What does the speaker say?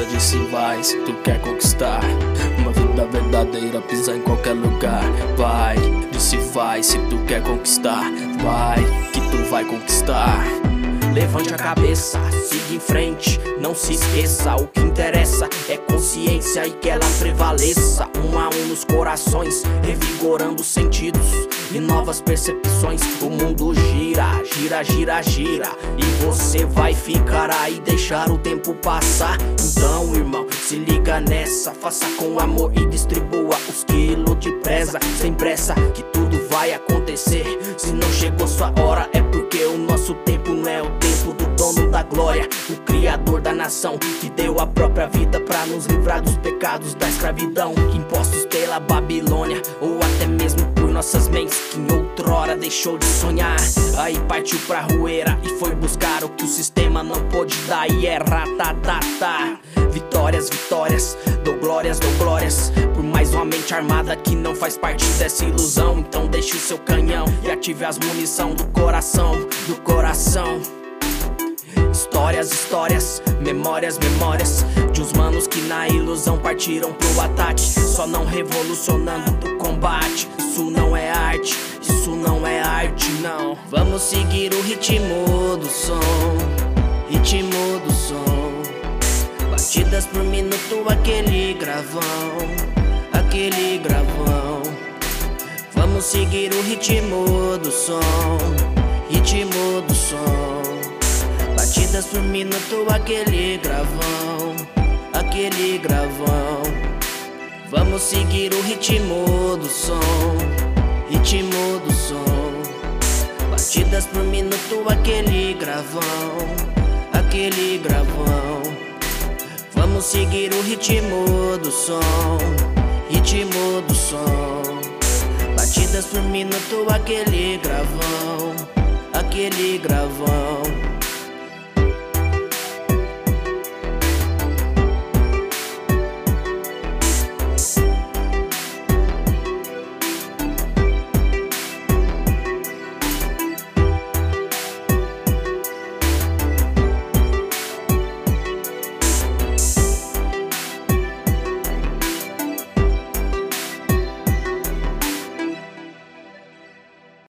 disse vai se tu quer conquistar uma vida verdadeira, pisar em qualquer lugar. Vai, disse vai se tu quer conquistar. Vai, que tu vai conquistar. Levante a cabeça, siga em frente, não se esqueça. O que interessa é consciência e que ela prevaleça. Um a um nos corações, revigorando os sentidos e novas percepções. O mundo gira, gira, gira, gira, e você vai ficar aí e deixar o tempo passar. Então, irmão, se liga nessa, faça com amor e distribua os quilos de presa. Sem pressa, que tudo vai acontecer. Se não chegou sua hora, é porque o nosso tempo não é o tempo do dono da glória, o criador da nação, que deu a própria vida pra nos livrar dos pecados da escravidão, impostos pela Babilônia, ou até mesmo por nossas mentes, que em outrora deixou de sonhar. Aí partiu pra rueira e foi buscar o que o sistema não pôde dar, e é ratatata. Vitórias, vitórias, dou glórias, por mais uma mente armada que não faz parte dessa ilusão. Então deixe o seu canhão e ative as munição do coração, do coração. Histórias, histórias, memórias, memórias de uns manos que na ilusão partiram pro ataque, só não revolucionando do combate. Isso não é arte, isso não é arte, não. Vamos seguir o ritmo do som, ritmo do som. Batidas por minuto, aquele gravão, aquele gravão. Vamos seguir o ritmo do som, ritmo do som. Batidas por minuto, aquele gravão, aquele gravão. Vamos seguir o ritmo do som, ritmo do som. Batidas por minuto, aquele gravão, aquele gravão. Vamos seguir o ritmo do som, ritmo do som. Batidas por minuto, aquele gravão, aquele gravão.